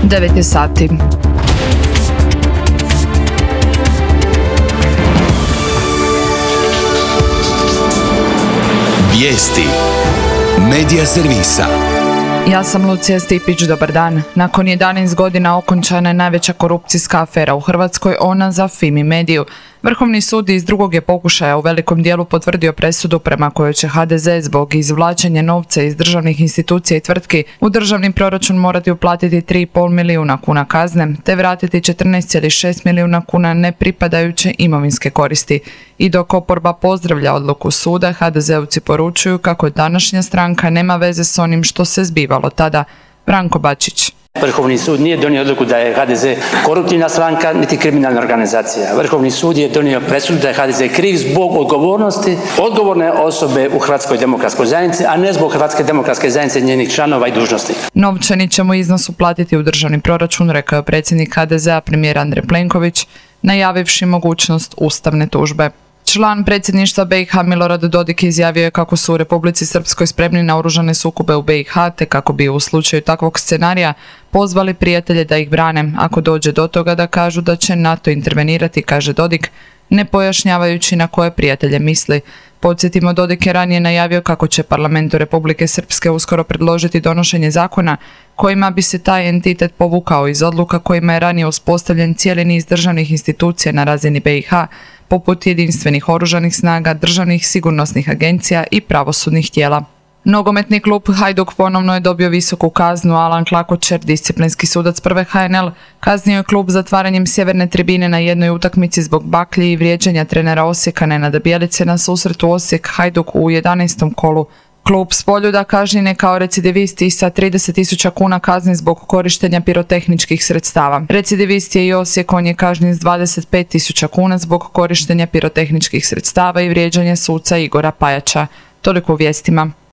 9 je sati. Vijesti Medija servisa. Ja sam Lucija Stipić, dobar dan. Nakon 11 godina okončana je najveća korupcijska afera u Hrvatskoj, ona za Fimi Mediju. Vrhovni sud iz drugog je pokušaja u velikom dijelu potvrdio presudu prema kojoj će HDZ zbog izvlačenja novca iz državnih institucija i tvrtki u državni proračun morati uplatiti 3,5 milijuna kuna kazne, te vratiti 14,6 milijuna kuna nepripadajuće imovinske koristi. I dok oporba pozdravlja odluku suda, HDZ-ovci poručuju kako današnja stranka nema veze s onim što se zbivalo tada. Branko Bačić. Vrhovni sud nije donio odluku da je HDZ koruptivna stranka niti kriminalna organizacija. Vrhovni sud je donio presudu da je HDZ kriv zbog odgovornosti odgovorne osobe u Hrvatskoj demokratskoj zajednici, a ne zbog Hrvatske demokratske zajednice, njenih članova i dužnosnika. Novčani ćemo iznos uplatiti u državni proračun, rekao je predsjednik HDZ-a premijer Andrej Plenković, najavivši mogućnost ustavne tužbe. Član predsjedništva BiH Milorad Dodik izjavio je kako su u Republici Srpskoj spremni na oružane sukobe u BiH, te kako bi u slučaju takvog scenarija pozvali prijatelje da ih brane, ako dođe do toga da kažu da će NATO intervenirati, kaže Dodik, ne pojašnjavajući na koje prijatelje misli. Podsjetimo, Dodik je ranije najavio kako će parlamentu Republike Srpske uskoro predložiti donošenje zakona kojima bi se taj entitet povukao iz odluka kojima je ranije uspostavljen cijeli niz državnih institucija na razini BiH, poput jedinstvenih oružanih snaga, državnih sigurnosnih agencija i pravosudnih tijela. Nogometni klub Hajduk ponovno je dobio visoku kaznu. Alan Klakočer, disciplinski sudac prve HNL, kaznio je klub zatvaranjem sjeverne tribine na jednoj utakmici zbog baklji i vrijeđanja trenera Osijeka Nenada Bjelice na susretu Osijek-Hajduk u 11. kolu. Klub s Poljuda kažnjen je kao recidivist i sa 30.000 kuna kazni zbog korištenja pirotehničkih sredstava. Recidivist je i Osijek, on je kažnjen s 25.000 kuna zbog korištenja pirotehničkih sredstava i vrijeđanja suca Igora Pajača. Toliko u vijestima.